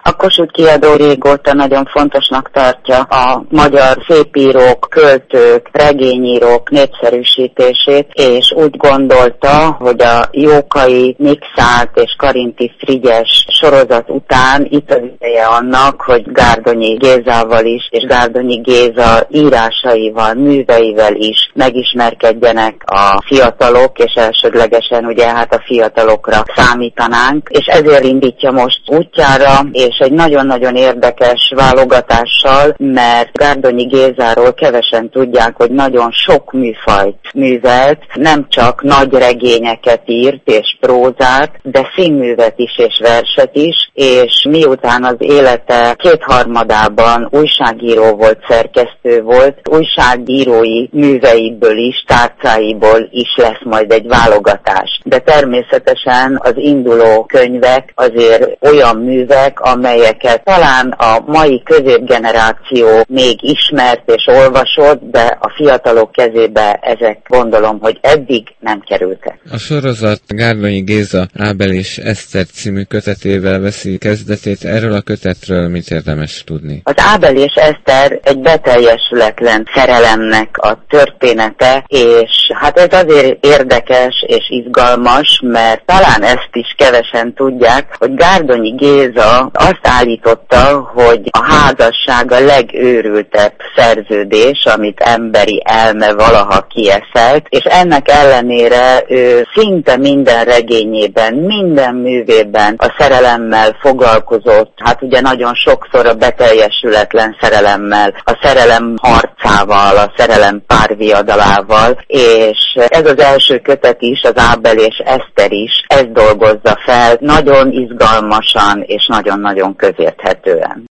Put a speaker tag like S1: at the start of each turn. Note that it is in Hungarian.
S1: A Kossuth Kiadó régóta nagyon fontosnak tartja a magyar szépírók, költők, regényírók népszerűsítését, és úgy gondolta, hogy a Jókai, Mikszáth és Karinti Frigyes sorozat után itt az ideje annak, hogy Gárdonyi Gézával is, és Gárdonyi Géza írásaival, műveivel is megismerkedjenek a fiatalok, és elsődlegesen ugye hát a fiatalokra számítanánk, és ezért indítja most útjára, és egy nagyon-nagyon érdekes válogatással, mert Gárdonyi Gézáról kevesen tudják, hogy nagyon sok műfajt művelt, nem csak nagy regényeket írt és prózát, de színművet is és verset is, és miután az élete kétharmadában újságíró volt, szerkesztő volt, újságírói műveiből is, tárcáiból is lesz majd egy válogatás. De természetesen az induló könyvek azért olyan művek, amelyeket talán a mai középgeneráció még ismert és olvasott, de a fiatalok kezébe ezek gondolom, hogy eddig nem kerültek.
S2: A sorozat Gárdonyi Géza Ábel és Eszter című kötetével veszi kezdetét. Erről a kötetről mit érdemes tudni? Az
S1: Ábel és Eszter egy beteljesületlen szerelemnek a története, és hát ez azért érdekes és izgalmas, mert talán ezt is kevesen tudják, hogy Gárdonyi Géza azt állította, hogy a házasság a legőrültebb szerződés, amit emberi elme valaha kieszelt, és ennek ellenére ő szinte minden regényében, minden művében a szerelemmel foglalkozott, hát ugye nagyon sokszor a beteljesületlen szerelemmel, a szerelem harcával, a szerelem párviadalával, és ez az első kötet is, az Ábel és Eszter is ezt dolgozza fel, nagyon izgalmasan és nagyon-nagyon közérthetően.